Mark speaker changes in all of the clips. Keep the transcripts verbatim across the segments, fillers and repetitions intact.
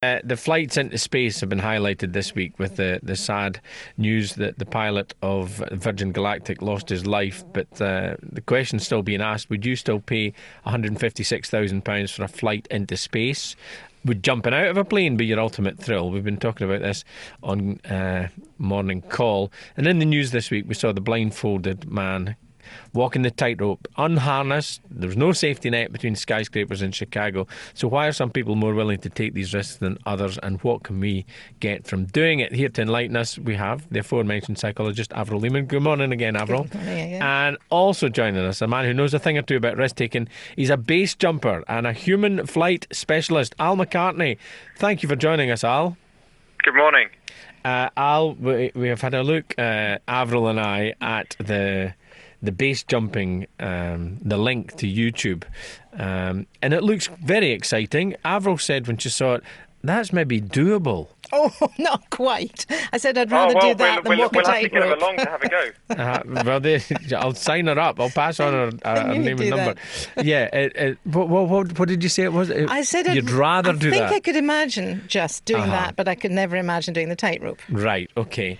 Speaker 1: Uh, the flights into space have been highlighted this week with the, the sad news that the pilot of Virgin Galactic lost his life. But uh, the question's still being asked, would you still pay one hundred fifty-six thousand pounds for a flight into space? Would jumping out of a plane be your ultimate thrill? We've been talking about this on uh, Morning Call. And in the news this week, we saw the blindfolded man walking the tightrope, unharnessed. There's no safety net between skyscrapers in Chicago. So why are some people more willing to take these risks than others, and what can we get from doing it? Here to enlighten us, we have the aforementioned psychologist Avril Lehman. Good morning again, Avril.
Speaker 2: Good morning again.
Speaker 1: And also joining us, a man who knows a thing or two about risk taking. He's a base jumper and a human flight specialist, Al McCartney. Thank you for joining us, Al.
Speaker 3: Good morning.
Speaker 1: Uh, Al, we, we have had a look, uh, Avril and I, at the the base jumping, um, the link to YouTube. Um, and it looks very exciting. Avril said when she saw it, that's maybe doable.
Speaker 2: Oh, not quite. I said I'd rather
Speaker 3: oh, well,
Speaker 2: do that
Speaker 3: we'll,
Speaker 2: than
Speaker 3: we'll,
Speaker 2: walk
Speaker 3: we'll
Speaker 2: a
Speaker 3: have to get her
Speaker 2: tightrope.
Speaker 3: along to have a go.
Speaker 1: Uh, well, they, I'll sign her up. I'll pass on her, uh, her
Speaker 2: You
Speaker 1: name
Speaker 2: do
Speaker 1: and number. Yeah. It, it, what, what, what did you say it was? It,
Speaker 2: I said
Speaker 1: you'd
Speaker 2: I'd,
Speaker 1: rather
Speaker 2: I
Speaker 1: do
Speaker 2: think
Speaker 1: that.
Speaker 2: I could imagine just doing
Speaker 1: Uh-huh.
Speaker 2: that, but I could never imagine doing the tightrope.
Speaker 1: Right, okay.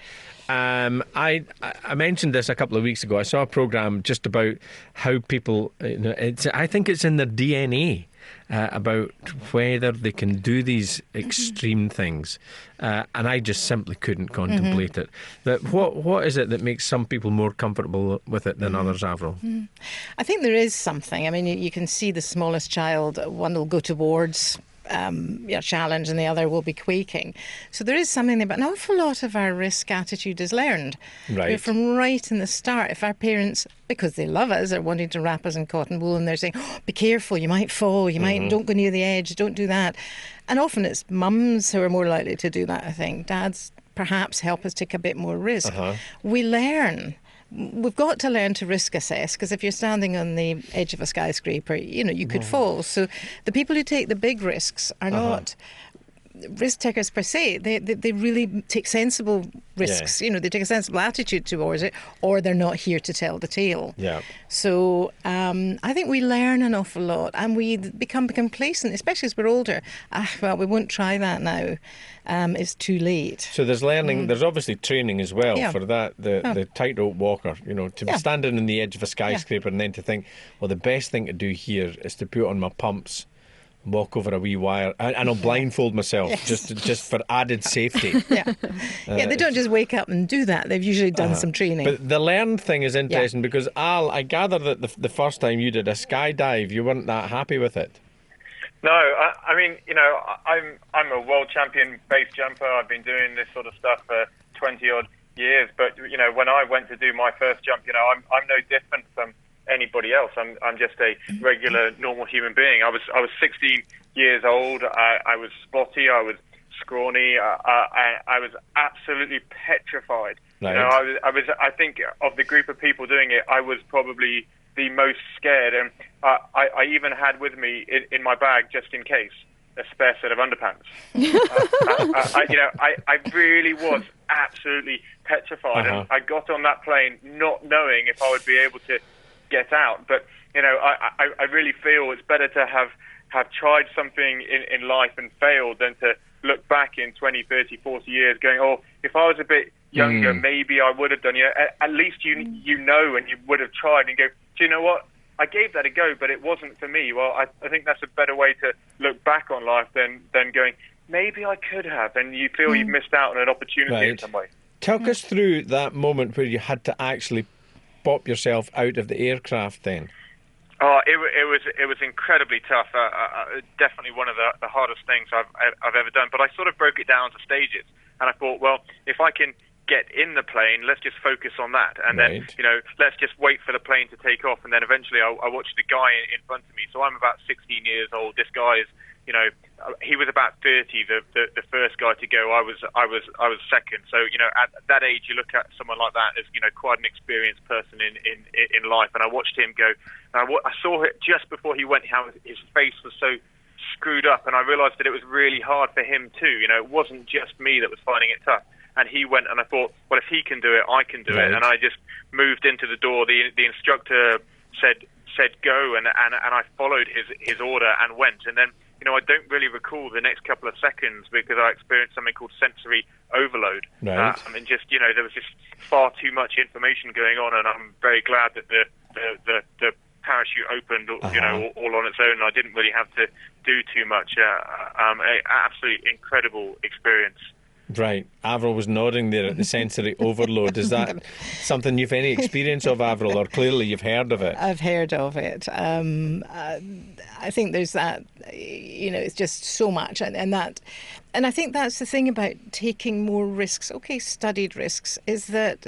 Speaker 1: Um, I I mentioned this a couple of weeks ago. I saw a programme just about how people, you know, it's, I think it's in their D N A uh, about whether they can do these extreme things. Uh, and I just simply couldn't contemplate
Speaker 2: Mm-hmm.
Speaker 1: it. But what what is it that makes some people more comfortable with it than mm-hmm. others, Avril?
Speaker 2: Mm. I think there is something. I mean, you, you can see the smallest child, one will go towards Um, yeah, challenge and the other will be quaking. So there is something there, but an awful lot of our risk attitude is learned.
Speaker 1: Right.
Speaker 2: You know, from right in the start, if our parents, because they love us, are wanting to wrap us in cotton wool and they're saying, oh, be careful, you might fall, you might,
Speaker 1: Mm-hmm.
Speaker 2: don't go near the edge, don't do that. And often it's mums who are more likely to do that, I think. Dads perhaps help us take a bit more risk.
Speaker 1: Uh-huh.
Speaker 2: We learn. We've got to learn to risk assess, because if you're standing on the edge of a skyscraper, you know, you could fall. So the people who take the big risks are
Speaker 1: Uh-huh.
Speaker 2: not risk takers per se. They, they they really take sensible risks.
Speaker 1: Yeah.
Speaker 2: You know, they take a sensible attitude towards it, or they're not here to tell the tale.
Speaker 1: Yeah.
Speaker 2: So um, I think we learn an awful lot, and we become complacent, especially as we're older. Ah, well, we won't try that now. Um, it's too late.
Speaker 1: So there's learning, mm. there's obviously training as well
Speaker 2: Yeah.
Speaker 1: for that, the,
Speaker 2: Oh.
Speaker 1: the tightrope walker, you know, to be
Speaker 2: Yeah.
Speaker 1: standing on the edge of a skyscraper yeah. and then to think, well, the best thing to do here is to put on my pumps, walk over a wee wire, and, and I'll blindfold myself
Speaker 2: Yes.
Speaker 1: just just for added safety.
Speaker 2: Yeah,
Speaker 1: Uh,
Speaker 2: yeah. They don't just wake up and do that. They've usually done
Speaker 1: uh,
Speaker 2: some training.
Speaker 1: But the learned thing is interesting yeah. because, Al, I gather that the, the first time you did a skydive, you weren't that happy with it.
Speaker 3: No, I, I mean, you know, I'm I'm a world champion base jumper. I've been doing this sort of stuff for twenty odd years. But you know, when I went to do my first jump, you know, I'm I'm no different from anybody else. I'm I'm just a regular, normal human being. I was I was sixteen years old. I, I was spotty. I was scrawny. Uh, I I was absolutely petrified.
Speaker 1: Right.
Speaker 3: You know, I was I was I think of the group of people doing it, I was probably the most scared, and uh, I, I even had with me in, in my bag, just in case, a spare set of underpants. uh, I, I, you know, I, I really was absolutely petrified,
Speaker 1: uh-huh.
Speaker 3: and I got on that plane not knowing if I would be able to get out. But you know, I, I, I really feel it's better to have have tried something in, in life and failed than to look back in twenty, thirty, forty years going, oh, if I was a bit younger, mm. maybe I would have done. You know, at, at least you you know, and you would have tried and go, do you know what? I gave that a go, but it wasn't for me. Well, I, I think that's a better way to look back on life than, than going, maybe I could have, and you feel mm. you've missed out on an opportunity
Speaker 1: right.
Speaker 3: in some way.
Speaker 1: Talk mm. us through that moment where you had to actually pop yourself out of the aircraft then.
Speaker 3: Oh, it, it was it was incredibly tough. Uh, uh, definitely one of the, the hardest things I've I've ever done. But I sort of broke it down to stages, and I thought, well, if I can get in the plane, let's just focus on that, and right. then you know, let's just wait for the plane to take off, and then eventually I, I watched the guy in, in front of me. So I'm about sixteen years old. This guy is, you know, he was about thirty. The, the the first guy to go, I was I was I was second. So you know, at that age, you look at someone like that as, you know, quite an experienced person in in in life. And I watched him go. And I, I saw it just before he went, how his face was so screwed up, and I realised that it was really hard for him too. You know, it wasn't just me that was finding it tough. And he went, and I thought, well, if he can do it, I can do
Speaker 1: right.
Speaker 3: it. And I just moved into the door. The the instructor said said go, and and, and I followed his his order and went. And then you know, I don't really recall the next couple of seconds because I experienced something called sensory overload.
Speaker 1: Right.
Speaker 3: Uh, I mean, just, you know, there was just far too much information going on, and I'm very glad that the the the, the parachute opened, uh-huh. you know, all, all on its own. I didn't really have to do too much. Uh, um, an absolutely incredible experience.
Speaker 1: Right. Avril was nodding there at the sensory overload. Is that something you've any experience of, Avril, or clearly you've heard of it?
Speaker 2: I've heard of it. Um, uh, I think there's that, you know, it's just so much. And, and that, and I think that's the thing about taking more risks, okay, studied risks, is that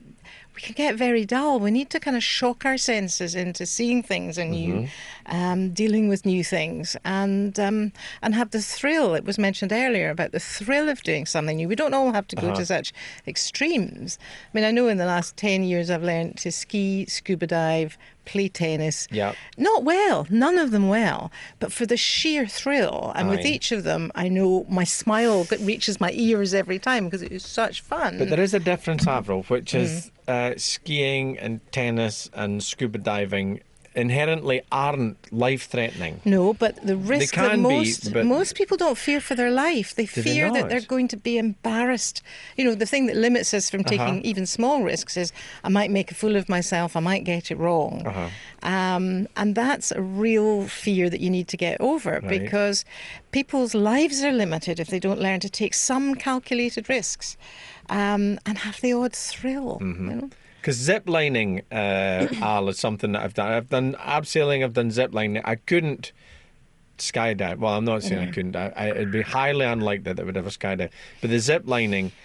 Speaker 2: we can get very dull. We need to kind of shock our senses into seeing things anew, mm-hmm. um, dealing with new things, and um, and have the thrill. It was mentioned earlier about the thrill of doing something new. We don't all have to go uh-huh. to such extremes. I mean, I know in the last ten years I've learned to ski, scuba dive, play tennis.
Speaker 1: Yeah.
Speaker 2: Not well, none of them well, but for the sheer thrill. And
Speaker 1: Aye.
Speaker 2: with each of them, I know my smile reaches my ears every time because it is such fun.
Speaker 1: But there is a difference, Avril, which is mm. uh, skiing and tennis and scuba diving inherently aren't life-threatening.
Speaker 2: No, but the risk that most,
Speaker 1: be,
Speaker 2: most people don't fear for their life. They fear
Speaker 1: they
Speaker 2: that they're going to be embarrassed. You know, the thing that limits us from taking uh-huh. even small risks is I might make a fool of myself, I might get it wrong. Uh-huh. Um, and that's a real fear that you need to get over right. because people's lives are limited if they don't learn to take some calculated risks um, and have the odd thrill,
Speaker 1: mm-hmm.
Speaker 2: you know.
Speaker 1: Because zip lining, uh, Al, is something that I've done. I've done abseiling, I've done zip lining. I couldn't skydive. Well, I'm not saying mm-hmm. I couldn't. I, I, it'd be highly unlikely that I would ever skydive. But the zip lining,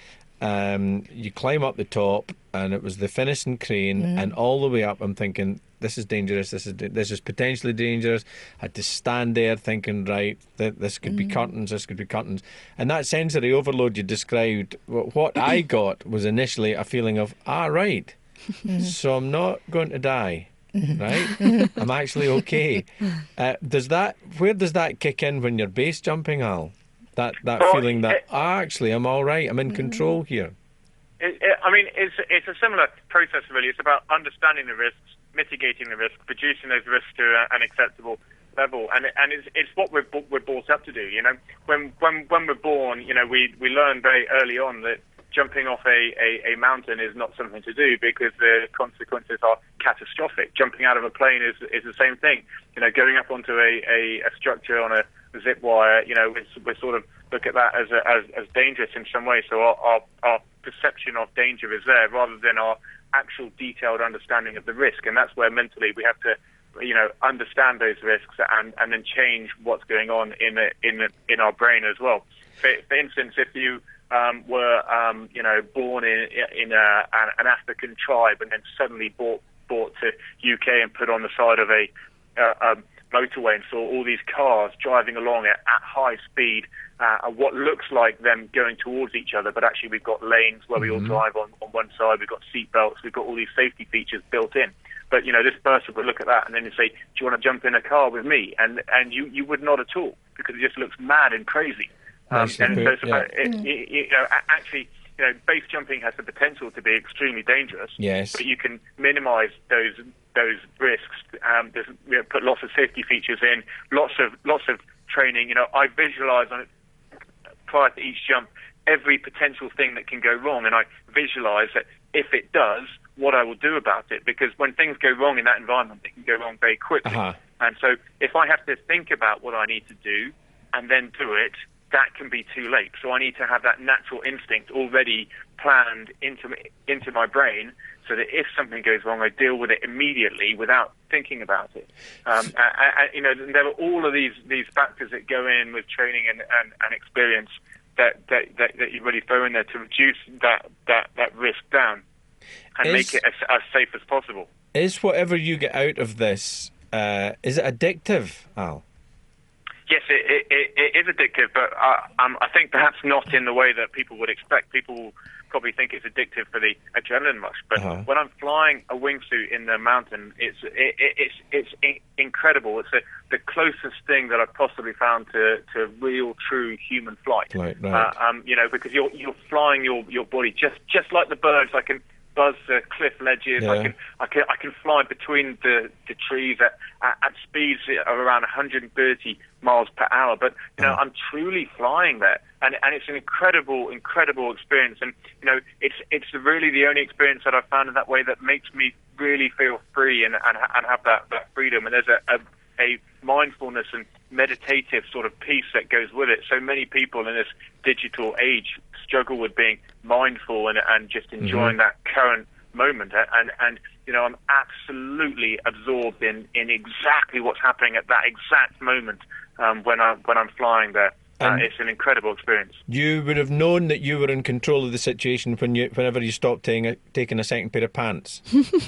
Speaker 1: um, you climb up the top, and it was the finishing crane, mm-hmm. and all the way up, I'm thinking, this is dangerous, this is this is potentially dangerous. I had to stand there thinking, right, th- this could mm-hmm. be curtains, this could be curtains. And that sensory overload you described, what I got was initially a feeling of, ah, right. Mm-hmm. So I'm not going to die, mm-hmm. right? I'm actually okay. Uh, does that? Where does that kick in when you're base jumping, Al? That that
Speaker 3: well,
Speaker 1: feeling that
Speaker 3: it,
Speaker 1: ah, actually I'm all right. I'm in control here.
Speaker 3: It, it, I mean, it's it's a similar process really. It's about understanding the risks, mitigating the risks, reducing those risks to a, an acceptable level, and and it's it's what we're we're brought up to do. You know, when when when we're born, you know, we we learn very early on that jumping off a, a, a mountain is not something to do because the consequences are catastrophic. Jumping out of a plane is is the same thing. You know, going up onto a, a, a structure on a zip wire, you know, we we sort of look at that as a, as, as dangerous in some way. So our, our our perception of danger is there rather than our actual detailed understanding of the risk. And that's where mentally we have to, you know, understand those risks and, and then change what's going on in the, in the, in our brain as well. For, for instance, if you Um, were um, you know born in in a, an African tribe and then suddenly brought brought to U K and put on the side of a, a, a motorway and saw all these cars driving along at, at high speed, uh, and what looks like them going towards each other, but actually we've got lanes where we mm-hmm. all drive on, on one side, we've got seat belts, we've got all these safety features built in. But you know this person would look at that and then say, "Do you want to jump in a car with me?" And and you you would not at all because it just looks mad and crazy. Um, and so it's about, yeah. it, it, you know, actually, you know, base jumping has the potential to be extremely dangerous.
Speaker 1: Yes.
Speaker 3: But you can minimise those those risks. Um, there's, you know, put lots of safety features in, lots of lots of training. You know, I visualise on it prior to each jump every potential thing that can go wrong, and I visualise that if it does, what I will do about it. Because when things go wrong in that environment, they can go wrong very quickly. Uh-huh. And so, if I have to think about what I need to do and then do it, that can be too late. So I need to have that natural instinct already planned into into my brain so that if something goes wrong, I deal with it immediately without thinking about it. Um, I, I, you know, there are all of these, these factors that go in with training and, and, and experience that, that, that, that you really throw in there to reduce that, that, that risk down and is, make it as, as safe as possible.
Speaker 1: Is whatever you get out of this, uh, is it addictive, Al?
Speaker 3: Yes, it, it, it is addictive, but uh, um, I think perhaps not in the way that people would expect. People probably think it's addictive for the adrenaline rush. But uh-huh. when I'm flying a wingsuit in the mountain, it's it, it, it's it's incredible. It's a, the closest thing that I've possibly found to, to real, true human flight.
Speaker 1: Right, right.
Speaker 3: Uh, um, you know, because you're you're flying your, your body just just like the birds. I can buzz the cliff ledges.
Speaker 1: Yeah.
Speaker 3: I can I can I can fly between the, the trees at, at at speeds of around one hundred thirty miles per hour. But you know,
Speaker 1: Oh.
Speaker 3: I'm truly flying there, and and it's an incredible incredible experience. And you know, it's it's really the only experience that I've found in that way that makes me really feel free and and, and have that, that freedom. And there's a, a a mindfulness and meditative sort of peace that goes with it. So many people in this digital age struggle with being mindful and, and just enjoying
Speaker 1: Mm-hmm.
Speaker 3: that current moment. And, and, you know, I'm absolutely absorbed in, in exactly what's happening at that exact moment um, when, I, when I'm flying there. Uh,
Speaker 1: And-
Speaker 3: it's an incredible experience.
Speaker 1: You would have known that you were in control of the situation when you, whenever you stopped taking a, taking a second pair of pants.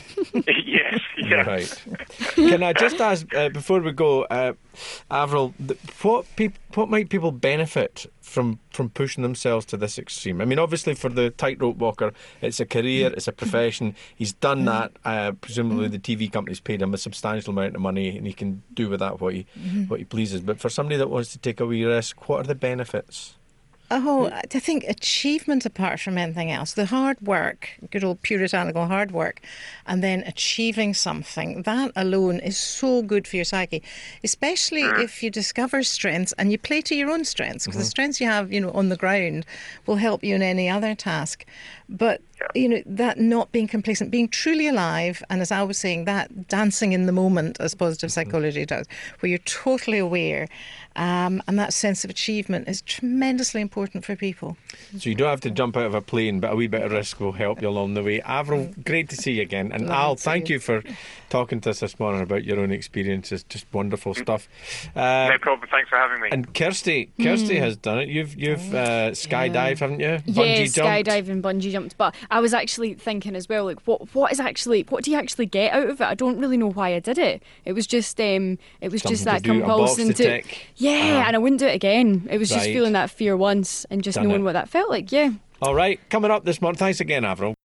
Speaker 3: Yes, yes.
Speaker 1: Right. Can I just ask, uh, before we go, uh, Avril, th- what peop- what might people benefit from, from pushing themselves to this extreme? I mean, obviously for the tightrope walker, it's a career, it's a profession. He's done that. Uh, presumably the T V company's paid him a substantial amount of money and he can do with that what he, what he pleases. But for somebody that wants to take a wee risk, what are the benefits?
Speaker 2: Oh, I think achievement apart from anything else, the hard work, good old puritanical hard work, and then achieving something, that alone is so good for your psyche, especially if you discover strengths and you play to your own strengths, because the strengths you have, you know, on the ground will help you in any other task. But, you know, that not being complacent, being truly alive, and as I was saying, that dancing in the moment, as positive psychology does, where you're totally aware, um, and that sense of achievement is tremendously important for people.
Speaker 1: So you don't have to jump out of a plane, but a wee bit of risk will help you along the way. Avril, great to see you again. And
Speaker 2: Lovely
Speaker 1: Al,
Speaker 2: to
Speaker 1: thank
Speaker 2: see you.
Speaker 1: you for talking to us this morning about your own experiences. Just wonderful stuff. Uh,
Speaker 3: No problem. Thanks for having me.
Speaker 1: and Kirsty, Kirsty has done it. You've you've uh, skydived, haven't you?
Speaker 4: Yeah,
Speaker 1: Bungee jumped.
Speaker 4: skydiving, bungee jumped. But I was actually thinking as well, like, what what is actually what do you actually get out of it? I don't really know why I did it. It was just um, it was just
Speaker 1: Something
Speaker 4: that
Speaker 1: to do, a box
Speaker 4: compulsion
Speaker 1: to tick.
Speaker 4: yeah,
Speaker 1: Ah.
Speaker 4: and I wouldn't do it again. It was just
Speaker 1: Right.
Speaker 4: feeling that fear once and just
Speaker 1: Done
Speaker 4: knowing
Speaker 1: it.
Speaker 4: what that felt like. Yeah.
Speaker 1: All right, coming up this morning. Thanks again, Avril.